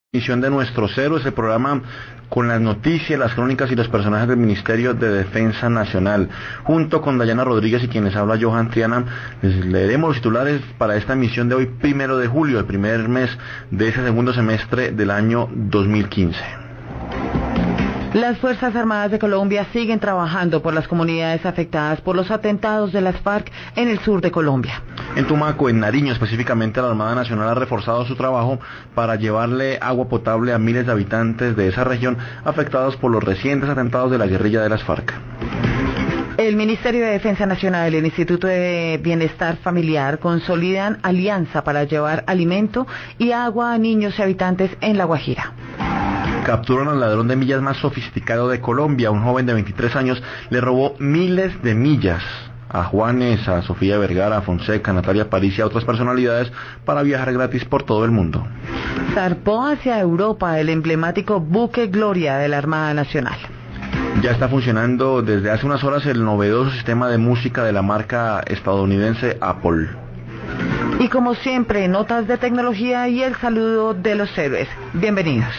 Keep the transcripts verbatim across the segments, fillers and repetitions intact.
Edición de Nuestros Héroes, el programa con las noticias, las crónicas y los personajes del Ministerio de Defensa Nacional. Junto con Dayana Rodríguez y quien les habla, Johan Triana, les leeremos los titulares para esta emisión de hoy, primero de julio, el primer mes de ese segundo semestre del año dos mil quince. Las Fuerzas Armadas de Colombia siguen trabajando por las comunidades afectadas por los atentados de las FARC en el sur de Colombia. En Tumaco, en Nariño específicamente, la Armada Nacional ha reforzado su trabajo para llevarle agua potable a miles de habitantes de esa región afectados por los recientes atentados de la guerrilla de las FARC. El Ministerio de Defensa Nacional y el Instituto de Bienestar Familiar consolidan alianza para llevar alimento y agua a niños y habitantes en La Guajira. Capturan al ladrón de millas más sofisticado de Colombia. Un joven de veintitrés años le robó miles de millas a Juanes, a Sofía Vergara, a Fonseca, a Natalia París y a otras personalidades para viajar gratis por todo el mundo. Zarpó hacia Europa el emblemático buque Gloria de la Armada Nacional. Ya está funcionando desde hace unas horas el novedoso sistema de música de la marca estadounidense Apple. Y como siempre, notas de tecnología y el saludo de los héroes. Bienvenidos.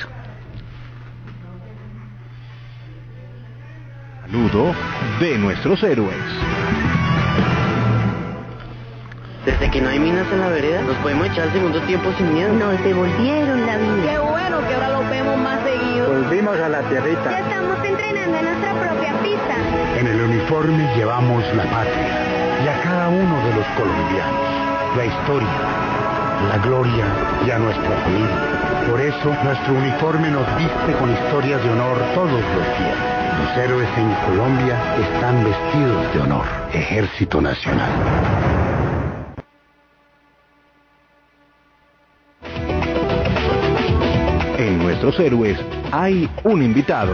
Saludo de nuestros héroes. Desde que no hay minas en la vereda, nos podemos echar el segundo tiempo sin miedo. Nos devolvieron la vida. Qué bueno que ahora los vemos más seguido. Volvimos a la tierrita. Ya estamos entrenando en nuestra propia pista. En el uniforme llevamos la patria y a cada uno de los colombianos, la historia, la gloria y a nuestra familia. Por eso, nuestro uniforme nos viste con historias de honor todos los días. Los héroes en Colombia están vestidos de honor. Ejército Nacional. En nuestros héroes hay un invitado.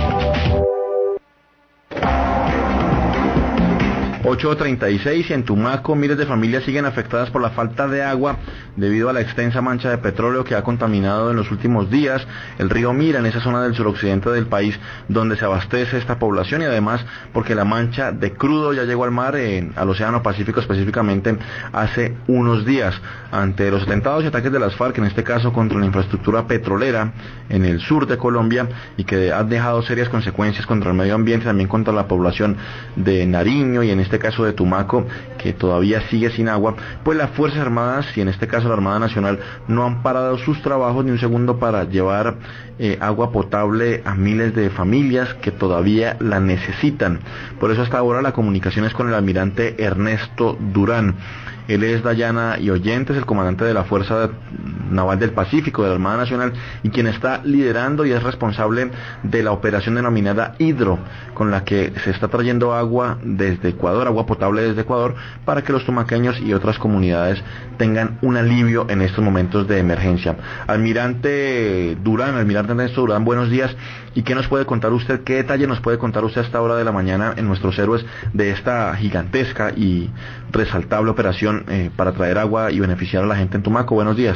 ocho treinta y seis y en Tumaco miles de familias siguen afectadas por la falta de agua debido a la extensa mancha de petróleo que ha contaminado en los últimos días el río Mira en esa zona del suroccidente del país donde se abastece esta población, y además porque la mancha de crudo ya llegó al mar, eh, al Océano Pacífico específicamente, hace unos días. Ante los atentados y ataques de las FARC, en este caso contra la infraestructura petrolera en el sur de Colombia, y que han dejado serias consecuencias contra el medio ambiente, también contra la población de Nariño y en este caso de Tumaco, que todavía sigue sin agua, pues las Fuerzas Armadas, y en este caso la Armada Nacional, no han parado sus trabajos ni un segundo para llevar eh, agua potable a miles de familias que todavía la necesitan. Por eso hasta ahora la comunicación es con el almirante Ernesto Durán. Él es, Dayana y oyentes, el comandante de la Fuerza Naval del Pacífico de la Armada Nacional y quien está liderando y es responsable de la operación denominada Hidro, con la que se está trayendo agua desde Ecuador, agua potable desde Ecuador, para que los tumaqueños y otras comunidades tengan un alivio en estos momentos de emergencia. Almirante Durán, almirante Ernesto Durán, buenos días. ¿Y qué nos puede contar usted, qué detalle nos puede contar usted a esta hora de la mañana en Nuestros Héroes de esta gigantesca y resaltable operación eh, para traer agua y beneficiar a la gente en Tumaco? Buenos días.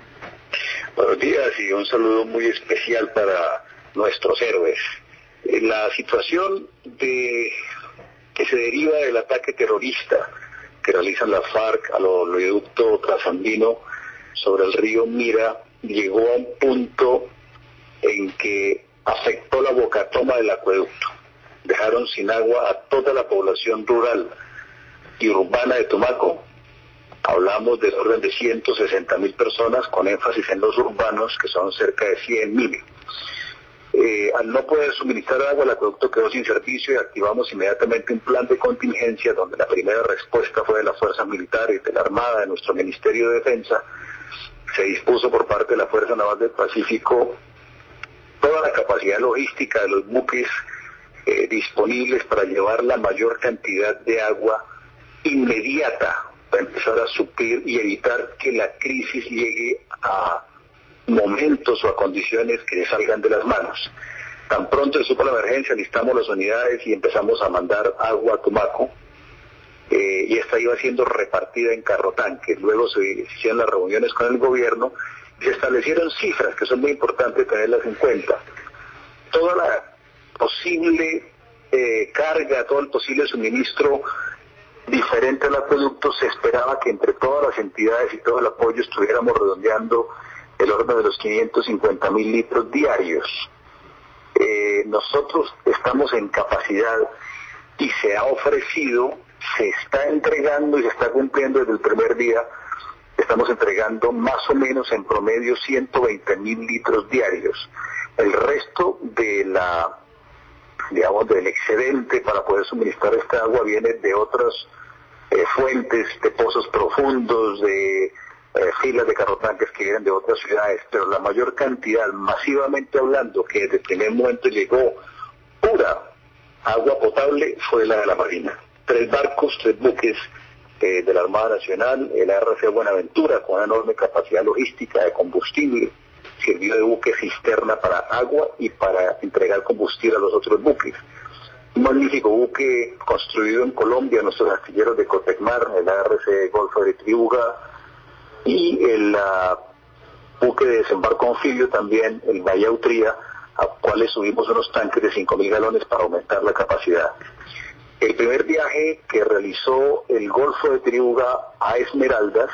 Buenos días y un saludo muy especial para nuestros héroes. La situación de que se deriva del ataque terrorista que realizan las FARC al oleoducto trasandino sobre el río Mira llegó a un punto en que afectó la bocatoma del acueducto. Dejaron sin agua a toda la población rural y urbana de Tumaco. Hablamos del orden de ciento sesenta mil personas, con énfasis en los urbanos, que son cerca de cien mil. Eh, al no poder suministrar agua, el acueducto quedó sin servicio y activamos inmediatamente un plan de contingencia donde la primera respuesta fue de las fuerzas militares, de la Armada, de nuestro Ministerio de Defensa. Se dispuso por parte de la Fuerza Naval del Pacífico toda la capacidad logística de los buques eh, disponibles para llevar la mayor cantidad de agua inmediata para empezar a suplir y evitar que la crisis llegue a momentos o a condiciones que salgan de las manos. Tan pronto se supo la emergencia, listamos las unidades y empezamos a mandar agua a Tumaco, eh, y esta iba siendo repartida en carrotanques. Luego se hicieron las reuniones con el gobierno y se establecieron cifras que son muy importantes tenerlas en cuenta. Toda la posible eh, carga, todo el posible suministro diferente al acueducto, se esperaba que entre todas las entidades y todo el apoyo estuviéramos redondeando el orden de los quinientos cincuenta mil litros diarios. Eh, nosotros estamos en capacidad y se ha ofrecido, se está entregando y se está cumpliendo desde el primer día. Estamos entregando más o menos en promedio ciento veinte mil litros diarios. El resto de la, digamos, del excedente para poder suministrar esta agua viene de otras eh, fuentes, de pozos profundos, de eh, filas de carrotanques que vienen de otras ciudades, pero la mayor cantidad, masivamente hablando, que desde el primer momento llegó pura agua potable, fue la de la Marina. Tres barcos, tres buques eh, de la Armada Nacional, el A R C Buenaventura, con una enorme capacidad logística de combustible, sirvió de buque cisterna para agua y para entregar combustible a los otros buques. Un magnífico buque construido en Colombia, nuestros astilleros de Cotecmar, el A R C Golfo de Triuga, y el uh, buque de desembarco anfibio también, el Bahía Utría, a cuales subimos unos tanques de cinco mil galones para aumentar la capacidad. El primer viaje que realizó el Golfo de Triuga a Esmeraldas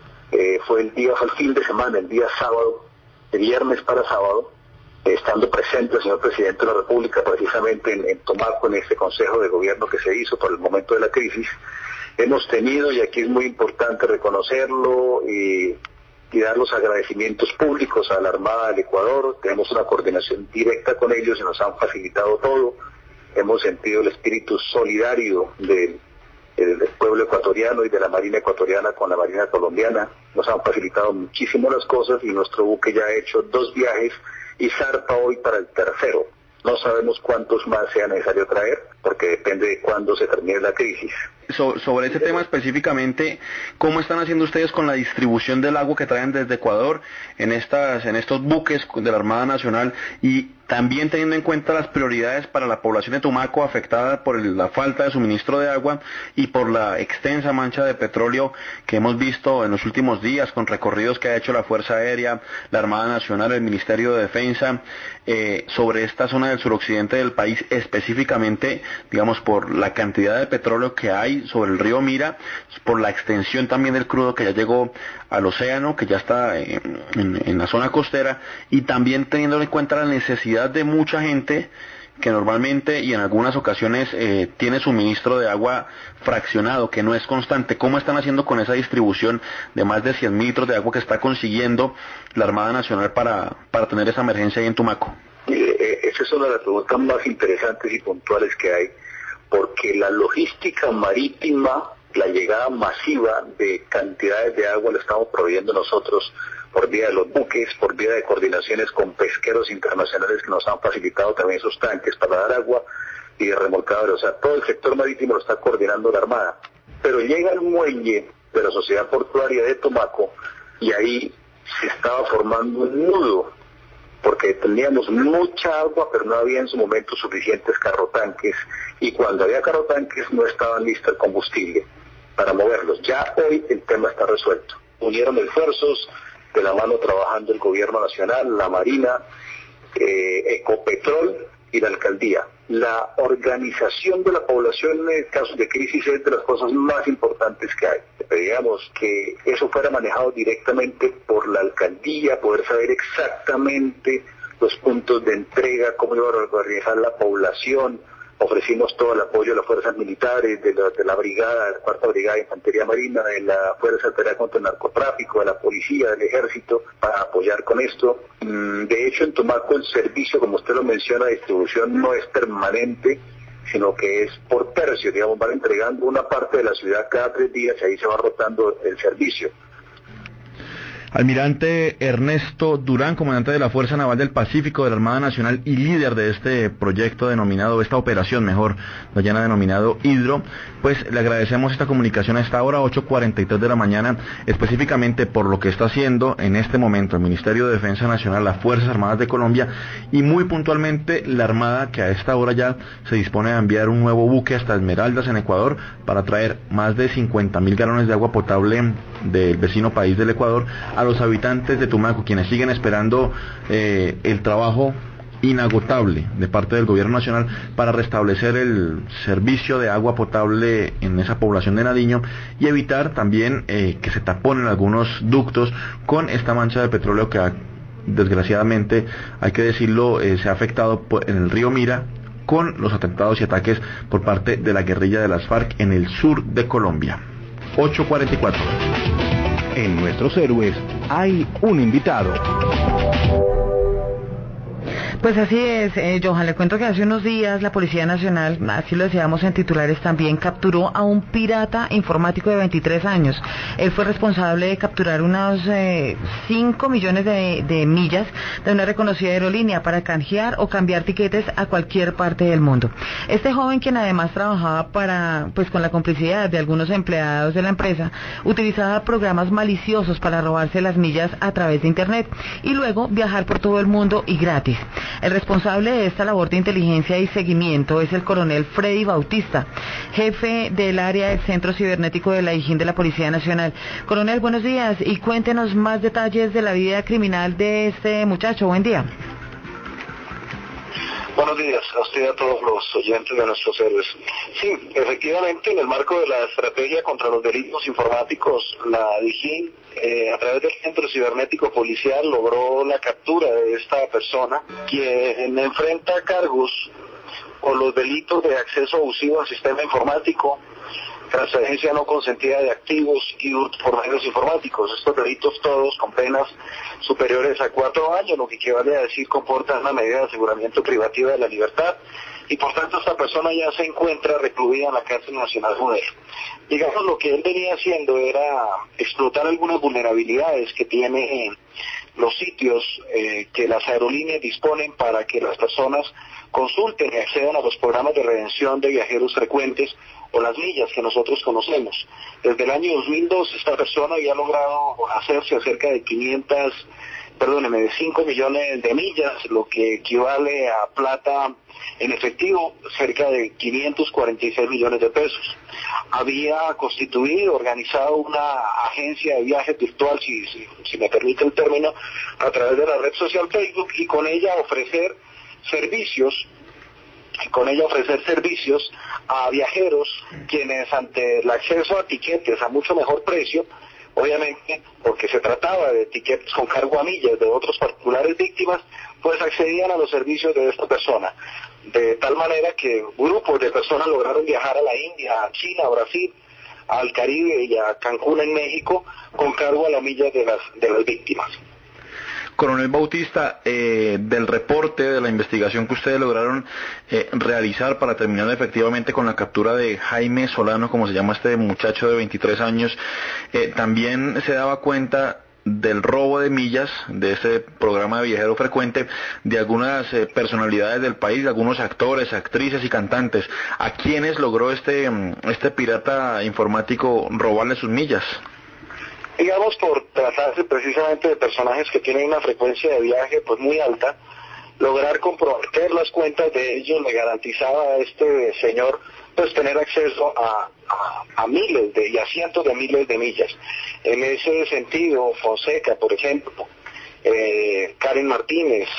eh, fue el día, fue el fin de semana, el día sábado, de viernes para sábado, eh, estando presente el señor Presidente de la República precisamente en, en Tumaco, en este Consejo de Gobierno que se hizo por el momento de la crisis. Hemos tenido, y aquí es muy importante reconocerlo y, y dar los agradecimientos públicos a la Armada del Ecuador. Tenemos una coordinación directa con ellos y nos han facilitado todo. Hemos sentido el espíritu solidario del, del pueblo ecuatoriano y de la Marina ecuatoriana con la Marina colombiana. Nos han facilitado muchísimo las cosas y nuestro buque ya ha hecho dos viajes y zarpa hoy para el tercero. No sabemos cuántos más sea necesario traer, porque depende de cuándo se termine la crisis. So, sobre ese tema específicamente, ¿cómo están haciendo ustedes con la distribución del agua que traen desde Ecuador en estas, en estos buques de la Armada Nacional, y también teniendo en cuenta las prioridades para la población de Tumaco afectada por el, la falta de suministro de agua y por la extensa mancha de petróleo que hemos visto en los últimos días con recorridos que ha hecho la Fuerza Aérea, la Armada Nacional, el Ministerio de Defensa, eh, sobre esta zona del suroccidente del país, específicamente, digamos, por la cantidad de petróleo que hay sobre el río Mira, por la extensión también del crudo que ya llegó al océano, que ya está en, en, en la zona costera, y también teniendo en cuenta la necesidad de mucha gente que normalmente y en algunas ocasiones eh, tiene suministro de agua fraccionado, que no es constante. ¿Cómo están haciendo con esa distribución de más de cien mil litros de agua que está consiguiendo la Armada Nacional para, para tener esa emergencia ahí en Tumaco? Eh, esa es una de las preguntas más interesantes y puntuales que hay, porque la logística marítima, la llegada masiva de cantidades de agua la estamos proveyendo nosotros por vía de los buques, por vía de coordinaciones con pesqueros internacionales que nos han facilitado también esos tanques para dar agua, y de remolcadores. O sea, todo el sector marítimo lo está coordinando la Armada. Pero llega al muelle de la Sociedad Portuaria de Tumaco y ahí se estaba formando un nudo, porque teníamos mucha agua, pero no había en su momento suficientes carrotanques, y cuando había carrotanques no estaban listos el combustible para moverlos. Ya hoy el tema está resuelto. Unieron esfuerzos, de la mano trabajando el Gobierno Nacional, la Marina, eh, Ecopetrol y la Alcaldía. La organización de la población en casos de crisis es de las cosas más importantes que hay. Pedíamos que eso fuera manejado directamente por la Alcaldía, poder saber exactamente los puntos de entrega, cómo iba a organizar la población. Ofrecimos todo el apoyo de las fuerzas militares, de la, de la brigada, de la cuarta brigada de infantería marina, de la Fuerza Federal contra el Narcotráfico, de la policía, del ejército, para apoyar con esto. De hecho, en Tumaco el servicio, como usted lo menciona, de distribución no es permanente, sino que es por tercio, digamos, van entregando una parte de la ciudad cada tres días y ahí se va rotando el servicio. Almirante Ernesto Durán, comandante de la Fuerza Naval del Pacífico de la Armada Nacional y líder de este proyecto denominado, esta operación mejor, lo ya denominado Hidro, pues le agradecemos esta comunicación a esta hora, ocho cuarenta y tres de la mañana, específicamente por lo que está haciendo en este momento el Ministerio de Defensa Nacional, las Fuerzas Armadas de Colombia y muy puntualmente la Armada, que a esta hora ya se dispone a enviar un nuevo buque hasta Esmeraldas en Ecuador para traer más de cincuenta mil galones de agua potable del vecino país del Ecuador a los habitantes de Tumaco, quienes siguen esperando eh, el trabajo inagotable de parte del gobierno nacional para restablecer el servicio de agua potable en esa población de Nariño y evitar también eh, que se taponen algunos ductos con esta mancha de petróleo que ha, desgraciadamente, hay que decirlo, eh, se ha afectado en el río Mira con los atentados y ataques por parte de la guerrilla de las FARC en el sur de Colombia. ocho cuarenta y cuatro. En Nuestros Héroes hay un invitado. Pues así es, eh, Johan, le cuento que hace unos días la Policía Nacional, así lo decíamos en titulares también, capturó a un pirata informático de veintitrés años. Él fue responsable de capturar unos eh, cinco millones de, de millas de una reconocida aerolínea para canjear o cambiar tiquetes a cualquier parte del mundo. Este joven, quien además trabajaba para, pues con la complicidad de algunos empleados de la empresa, utilizaba programas maliciosos para robarse las millas a través de internet y luego viajar por todo el mundo y gratis. El responsable de esta labor de inteligencia y seguimiento es el coronel Freddy Bautista, jefe del área del Centro Cibernético de la Dijín de la Policía Nacional. Coronel, buenos días y cuéntenos más detalles de la vida criminal de este muchacho. Buen día. Buenos días a usted y a todos los oyentes de Nuestros Héroes. Sí, efectivamente, en el marco de la estrategia contra los delitos informáticos, la Dijín, eh, a través del Centro Cibernético Policial, logró la captura de esta persona, quien enfrenta cargos por los delitos de acceso abusivo al sistema informático, transferencia no consentida de activos y hurto por medios informáticos. Estos delitos todos con penas superiores a cuatro años, lo que equivale a decir comportan una medida de aseguramiento privativa de la libertad, y por tanto esta persona ya se encuentra recluida en la cárcel nacional Modelo. Digamos, lo que él venía haciendo era explotar algunas vulnerabilidades que tienen los sitios eh, que las aerolíneas disponen para que las personas consulten y accedan a los programas de redención de viajeros frecuentes o las millas que nosotros conocemos. Desde el año dos mil dos esta persona había logrado hacerse acerca de quinientos, perdóneme, de cinco millones de millas, lo que equivale a plata en efectivo cerca de quinientos cuarenta y seis millones de pesos. Había constituido, organizado una agencia de viajes virtual, si, si, si me permite el término, a través de la red social Facebook, y con ella ofrecer servicios y con ella ofrecer servicios a viajeros quienes, ante el acceso a tiquetes a mucho mejor precio, obviamente porque se trataba de tiquetes con cargo a millas de otros particulares víctimas, pues accedían a los servicios de esta persona. De tal manera que grupos de personas lograron viajar a la India, a China, a Brasil, al Caribe y a Cancún en México con cargo a la milla de las, de las víctimas. Coronel Bautista, eh, del reporte, de la investigación que ustedes lograron eh, realizar para terminar efectivamente con la captura de Jaime Solano, como se llama este muchacho de veintitrés años, eh, también se daba cuenta del robo de millas de ese programa de viajero frecuente de algunas eh, personalidades del país, de algunos actores, actrices y cantantes. ¿A quiénes logró este, este pirata informático robarle sus millas? Digamos, por tratarse precisamente de personajes que tienen una frecuencia de viaje pues muy alta, lograr comprometer las cuentas de ellos le garantizaba a este señor pues tener acceso a, a, a miles de, y a cientos de miles de millas. En ese sentido, Fonseca, por ejemplo, eh, Karen Martínez,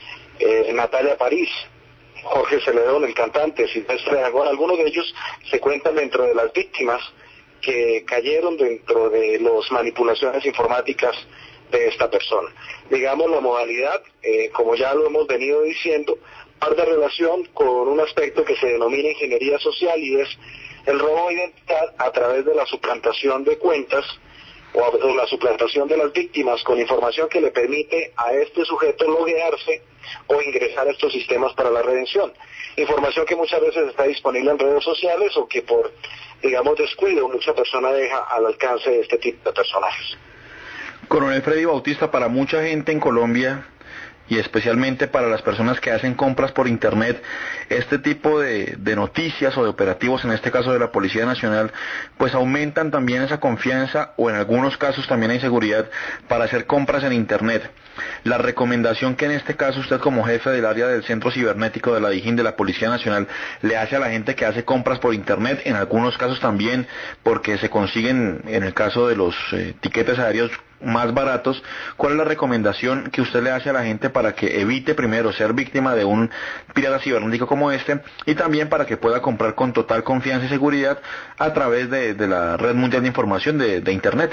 eh, Natalia París, Jorge Celedón, el cantante, Silvestre Agón, algunos de ellos se cuentan dentro de las víctimas que cayeron dentro de las manipulaciones informáticas de esta persona. Digamos, la modalidad, eh, como ya lo hemos venido diciendo, guarda relación con un aspecto que se denomina ingeniería social, y es el robo de identidad a través de la suplantación de cuentas o, a, o la suplantación de las víctimas con información que le permite a este sujeto loguearse o ingresar a estos sistemas para la redención. Información que muchas veces está disponible en redes sociales o que por, digamos, descuido mucha persona deja al alcance de este tipo de personajes. Coronel Freddy Bautista, para mucha gente en Colombia y especialmente para las personas que hacen compras por internet, este tipo de, de noticias o de operativos, en este caso de la Policía Nacional, pues aumentan también esa confianza, o en algunos casos también hay seguridad para hacer compras en internet. La recomendación que en este caso usted, como jefe del área del Centro Cibernético de la Dijín de la Policía Nacional, le hace a la gente que hace compras por internet, en algunos casos también porque se consiguen, en el caso de los eh, tiquetes aéreos, más baratos. ¿Cuál es la recomendación que usted le hace a la gente para que evite primero ser víctima de un pirata cibernético como este y también para que pueda comprar con total confianza y seguridad a través de, de la Red Mundial de Información de, de Internet?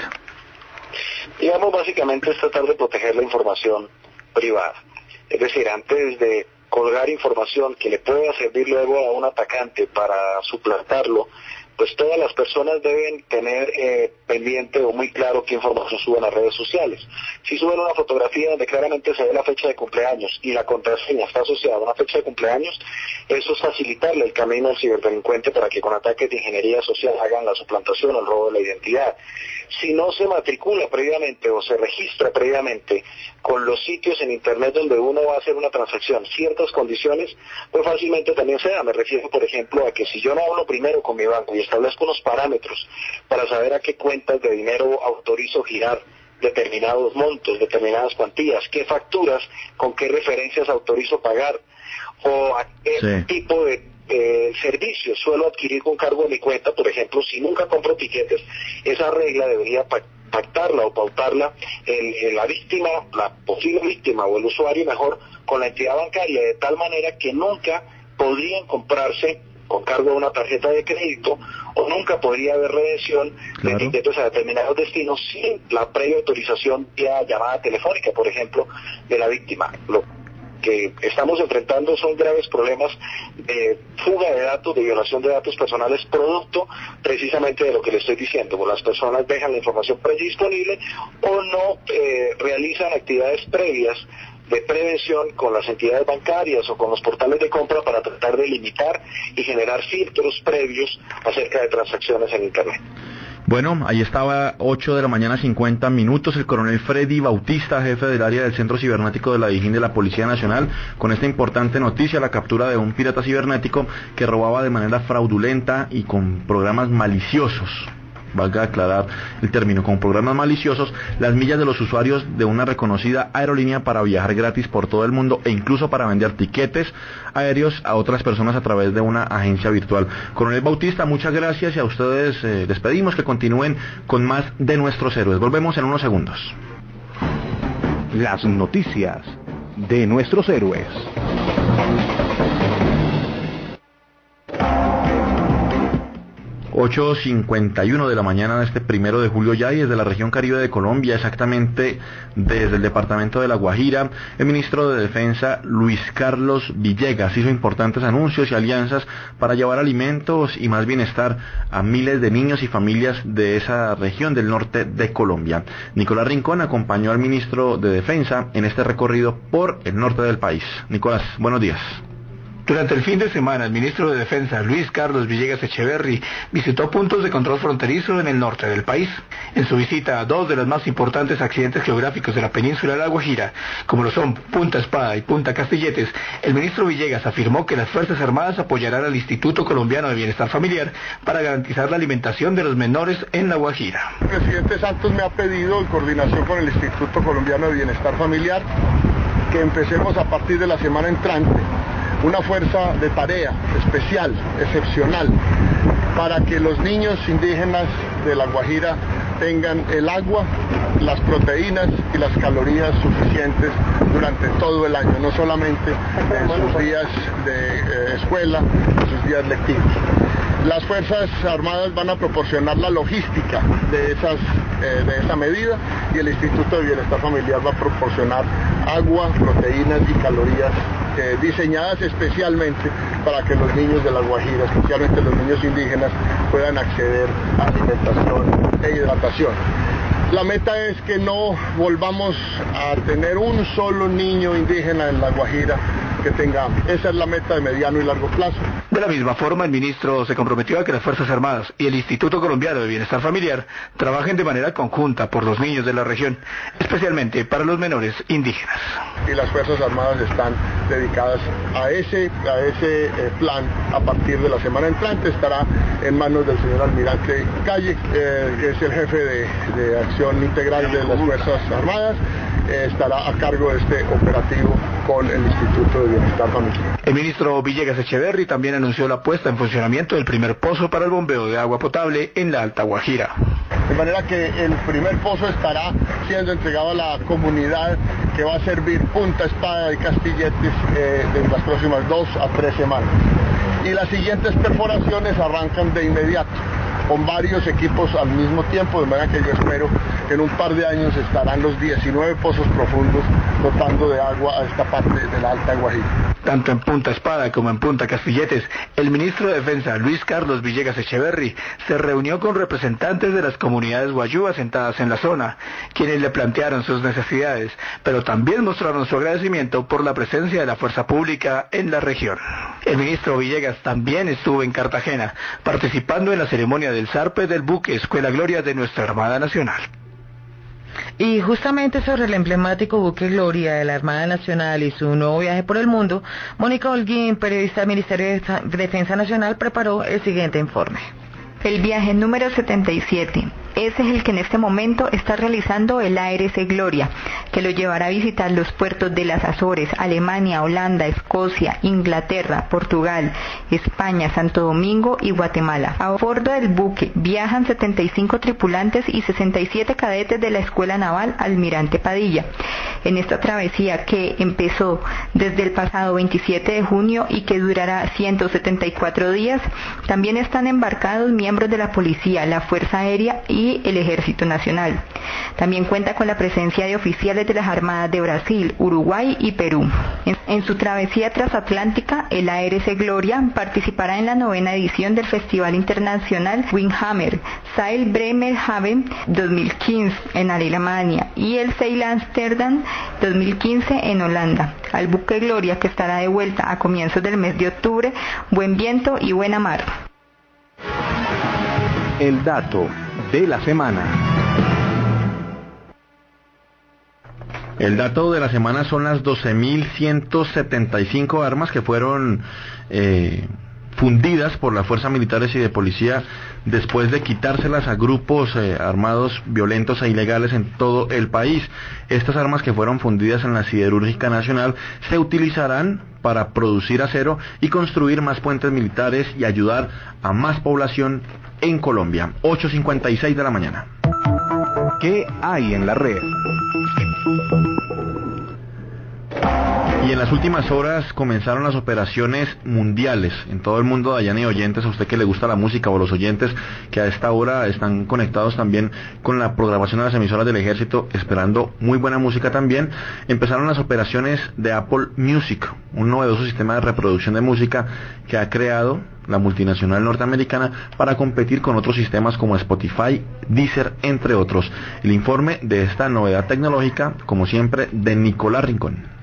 Digamos, básicamente es tratar de proteger la información privada. Es decir, antes de colgar información que le pueda servir luego a un atacante para suplantarlo, pues todas las personas deben tener eh, pendiente o muy claro qué información suben a redes sociales. Si suben una fotografía donde claramente se ve la fecha de cumpleaños y la contraseña está asociada a una fecha de cumpleaños, eso es facilitarle el camino al ciberdelincuente para que con ataques de ingeniería social hagan la suplantación o el robo de la identidad. Si no se matricula previamente o se registra previamente con los sitios en Internet donde uno va a hacer una transacción, ciertas condiciones, pues fácilmente también se da. Me refiero, por ejemplo, a que si yo no hablo primero con mi banco y establezco unos parámetros para saber a qué cuentas de dinero autorizo girar determinados montos, determinadas cuantías, qué facturas, con qué referencias autorizo pagar, o a qué sí. tipo de Eh, servicios suelo adquirir con cargo de mi cuenta. Por ejemplo, si nunca compro tiquetes, esa regla debería pactarla o pautarla el, el, la víctima, la posible víctima o el usuario mejor con la entidad bancaria, de tal manera que nunca podrían comprarse con cargo de una tarjeta de crédito o nunca podría haber redención claro. de tiquetes a determinados destinos sin la previa autorización vía llamada telefónica, por ejemplo, de la víctima. Lo que estamos enfrentando son graves problemas de fuga de datos, de violación de datos personales, producto precisamente de lo que le estoy diciendo. Las personas dejan la información predisponible o no eh, realizan actividades previas de prevención con las entidades bancarias o con los portales de compra para tratar de limitar y generar filtros previos acerca de transacciones en Internet. Bueno, ahí estaba, ocho de la mañana, cincuenta minutos, el coronel Freddy Bautista, jefe del área del Centro Cibernético de la Dijín de la Policía Nacional, con esta importante noticia, la captura de un pirata cibernético que robaba de manera fraudulenta y con programas maliciosos. Valga aclarar el término, con programas maliciosos, las millas de los usuarios de una reconocida aerolínea para viajar gratis por todo el mundo e incluso para vender tiquetes aéreos a otras personas a través de una agencia virtual. Coronel Bautista, muchas gracias y a ustedes eh, les pedimos que continúen con más de Nuestros Héroes. Volvemos en unos segundos. Las noticias de Nuestros Héroes. ocho cincuenta y uno de la mañana de este primero de julio ya, y desde la región Caribe de Colombia, exactamente desde el departamento de La Guajira, el ministro de Defensa Luis Carlos Villegas hizo importantes anuncios y alianzas para llevar alimentos y más bienestar a miles de niños y familias de esa región del norte de Colombia. Nicolás Rincón acompañó al ministro de Defensa en este recorrido por el norte del país. Nicolás, buenos días. Durante el fin de semana, el ministro de Defensa, Luis Carlos Villegas Echeverri, visitó puntos de control fronterizo en el norte del país. En su visita a dos de los más importantes accidentes geográficos de la península de La Guajira, como lo son Punta Espada y Punta Castilletes, el ministro Villegas afirmó que las Fuerzas Armadas apoyarán al Instituto Colombiano de Bienestar Familiar para garantizar la alimentación de los menores en La Guajira. El presidente Santos me ha pedido, en coordinación con el Instituto Colombiano de Bienestar Familiar, que empecemos a partir de la semana entrante una fuerza de tarea especial, excepcional, para que los niños indígenas de La Guajira tengan el agua, las proteínas y las calorías suficientes durante todo el año, no solamente en sus días de eh, escuela, en sus días lectivos. Las Fuerzas Armadas van a proporcionar la logística de, esas, eh, de esa medida, y el Instituto de Bienestar Familiar va a proporcionar agua, proteínas y calorías eh, diseñadas especialmente para que los niños de La Guajira, especialmente los niños indígenas, puedan acceder a alimentación e hidratación. La meta es que no volvamos a tener un solo niño indígena en La Guajira que tenga hambre. Esa es la meta de mediano y largo plazo. De la misma forma, el ministro se comprometió a que las Fuerzas Armadas y el Instituto Colombiano de Bienestar Familiar trabajen de manera conjunta por los niños de la región, especialmente para los menores indígenas. Y las Fuerzas Armadas están dedicadas a ese, a ese eh, plan. A partir de la semana entrante estará en manos del señor almirante Calle, eh, que es el jefe de, de acción integral de las Fuerzas Armadas. Eh, estará a cargo de este operativo con el Instituto de Bienestar Familiar. El ministro Villegas Echeverri también anunció la puesta en funcionamiento del primer pozo para el bombeo de agua potable en la Alta Guajira. De manera que el primer pozo estará siendo entregado a la comunidad, que va a servir Punta Espada y Castilletes eh, en las próximas dos a tres semanas. Y las siguientes perforaciones arrancan de inmediato, con varios equipos al mismo tiempo, de manera que yo espero que en un par de años estarán los diecinueve pozos profundos dotando de agua a esta parte de la Alta Guajira. Tanto en Punta Espada como en Punta Castilletes, el ministro de Defensa, Luis Carlos Villegas Echeverri, se reunió con representantes de las comunidades guayú asentadas en la zona, quienes le plantearon sus necesidades, pero también mostraron su agradecimiento por la presencia de la fuerza pública en la región. El ministro Villegas también estuvo en Cartagena, participando en la ceremonia del zarpe del buque Escuela Gloria de nuestra Armada Nacional. Y justamente sobre el emblemático buque Gloria de la Armada Nacional y su nuevo viaje por el mundo, Mónica Holguín, periodista del Ministerio de Defensa Nacional, preparó el siguiente informe. El viaje número setenta y siete. Ese es el que en este momento está realizando el A R C Gloria, que lo llevará a visitar los puertos de las Azores, Alemania, Holanda, Escocia, Inglaterra, Portugal, España, Santo Domingo y Guatemala. A bordo del buque viajan setenta y cinco tripulantes y sesenta y siete cadetes de la Escuela Naval Almirante Padilla. En esta travesía, que empezó desde el pasado veintisiete de junio y que durará ciento setenta y cuatro días, también están embarcados miembros de la Policía, la Fuerza Aérea y el Ejército Nacional. También cuenta con la presencia de oficiales de las Armadas de Brasil, Uruguay y Perú. En, en su travesía transatlántica, el A R C Gloria participará en la novena edición del Festival Internacional Windhammer Sail Bremerhaven dos mil quince en Alemania y el Sail Amsterdam dos mil quince en Holanda. Al buque Gloria, que estará de vuelta a comienzos del mes de octubre, buen viento y buena mar. El dato de la semana. El dato de la semana son las doce mil ciento setenta y cinco armas que fueron eh, fundidas por las fuerzas militares y de policía después de quitárselas a grupos eh, armados violentos e ilegales en todo el país. Estas armas, que fueron fundidas en la Siderúrgica Nacional, se utilizarán para producir acero y construir más puentes militares y ayudar a más población en Colombia. ocho cincuenta y seis de la mañana. ¿Qué hay en la red? Y en las últimas horas comenzaron las operaciones mundiales en todo el mundo. Dayana y oyentes, a usted que le gusta la música, o los oyentes que a esta hora están conectados también con la programación de las emisoras del ejército, esperando muy buena música también, empezaron las operaciones de Apple Music, un novedoso sistema de reproducción de música que ha creado la multinacional norteamericana para competir con otros sistemas como Spotify, Deezer, entre otros. El informe de esta novedad tecnológica, como siempre, de Nicolás Rincón.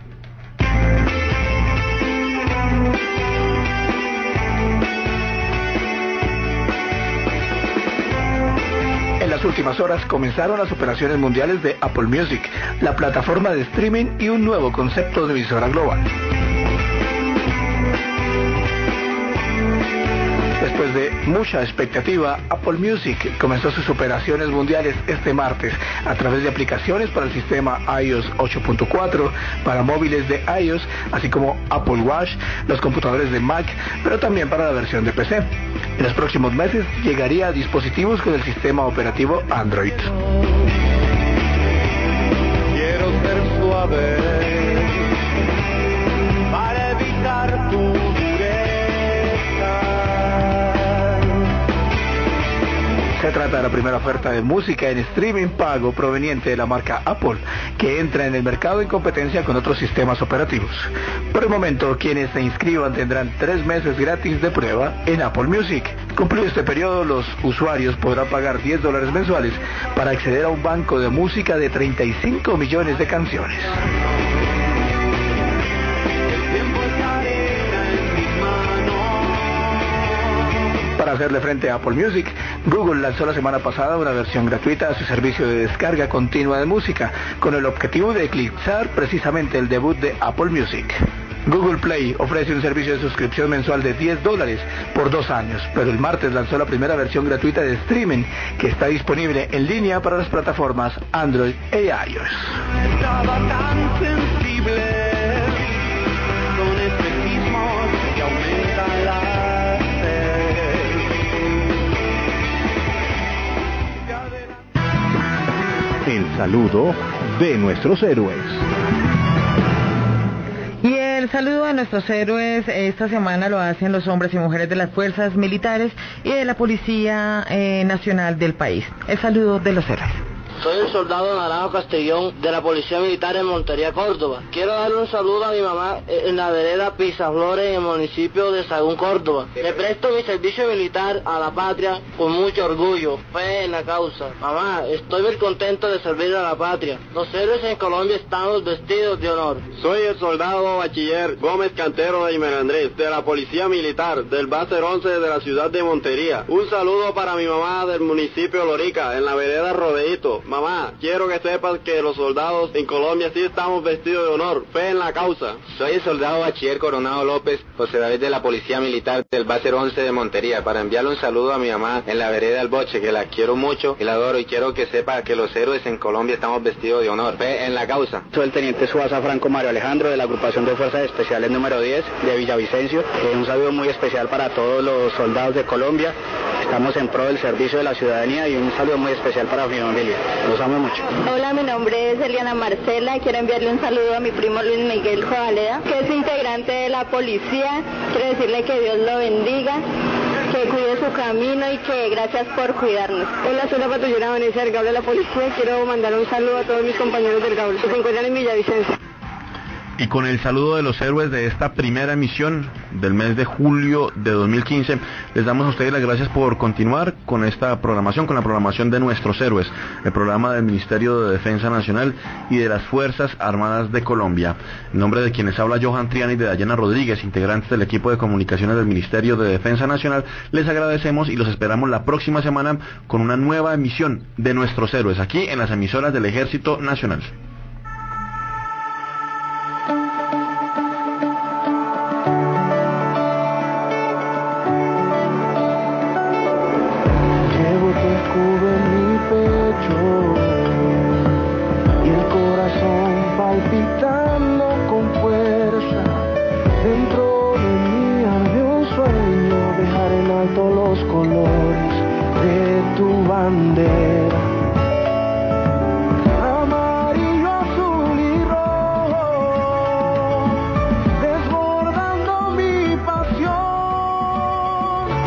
En las últimas horas comenzaron las operaciones mundiales de Apple Music, la plataforma de streaming y un nuevo concepto de emisora global. Después de mucha expectativa, Apple Music comenzó sus operaciones mundiales este martes a través de aplicaciones para el sistema iOS ocho punto cuatro, para móviles de iOS, así como Apple Watch, los computadores de Mac, pero también para la versión de P C. En los próximos meses llegaría a dispositivos con el sistema operativo Android. Quiero ser suave para evitar tu Se trata de la primera oferta de música en streaming pago proveniente de la marca Apple, que entra en el mercado en competencia con otros sistemas operativos. Por el momento, quienes se inscriban tendrán tres meses gratis de prueba en Apple Music. Cumplido este periodo, los usuarios podrán pagar diez dólares mensuales para acceder a un banco de música de treinta y cinco millones de canciones. Para hacerle frente a Apple Music, Google lanzó la semana pasada una versión gratuita a su servicio de descarga continua de música, con el objetivo de eclipsar precisamente el debut de Apple Music. Google Play ofrece un servicio de suscripción mensual de diez dólares por dos años, pero el martes lanzó la primera versión gratuita de streaming, que está disponible en línea para las plataformas Android e iOS. Estaba tan sensible con espejismos que aumentan la sed. saludo de nuestros héroes. Y el saludo a nuestros héroes esta semana lo hacen los hombres y mujeres de las fuerzas militares y de la Policía eh, Nacional del país. El saludo de los héroes. Soy el soldado Naranjo Castellón de la Policía Militar en Montería, Córdoba. Quiero darle un saludo a mi mamá en la vereda Pisaflores en el municipio de Sagún, Córdoba. Le presto mi servicio militar a la patria con mucho orgullo, fe en la causa. Mamá, estoy muy contento de servir a la patria. Los héroes en Colombia estamos vestidos de honor. Soy el soldado bachiller Gómez Cantero de Jiménez Andrés, de la Policía Militar del Báser once de la ciudad de Montería. Un saludo para mi mamá del municipio de Lorica, en la vereda Rodeíto. Mamá, quiero que sepas que los soldados en Colombia sí estamos vestidos de honor, fe en la causa. Soy el soldado bachiller Coronado López, José David de la Policía Militar del Báser once de Montería, para enviarle un saludo a mi mamá en la vereda El Boche, que la quiero mucho y la adoro, y quiero que sepa que los héroes en Colombia estamos vestidos de honor, fe en la causa. Soy el teniente Suaza Franco Mario Alejandro de la agrupación de Fuerzas Especiales número diez de Villavicencio. Eh, un saludo muy especial para todos los soldados de Colombia. Estamos en pro del servicio de la ciudadanía y un saludo muy especial para mi familia. Los amo mucho. Hola, mi nombre es Eliana Marcela y quiero enviarle un saludo a mi primo Luis Miguel Jovaleda, que es integrante de la policía. Quiero decirle que Dios lo bendiga, que cuide su camino y que gracias por cuidarnos. Hola, soy la patrullera Vanessa del Gaula de la policía y quiero mandar un saludo a todos mis compañeros del Gaula que se encuentran en Villavicencio. Y con el saludo de los héroes de esta primera emisión del mes de julio de dos mil quince, les damos a ustedes las gracias por continuar con esta programación, con la programación de Nuestros Héroes, el programa del Ministerio de Defensa Nacional y de las Fuerzas Armadas de Colombia. En nombre de quienes habla Johan Triana y de Dayana Rodríguez, integrantes del equipo de comunicaciones del Ministerio de Defensa Nacional, les agradecemos y los esperamos la próxima semana con una nueva emisión de Nuestros Héroes, aquí en las emisoras del Ejército Nacional. Dentro de mí arde un sueño, dejar en alto los colores.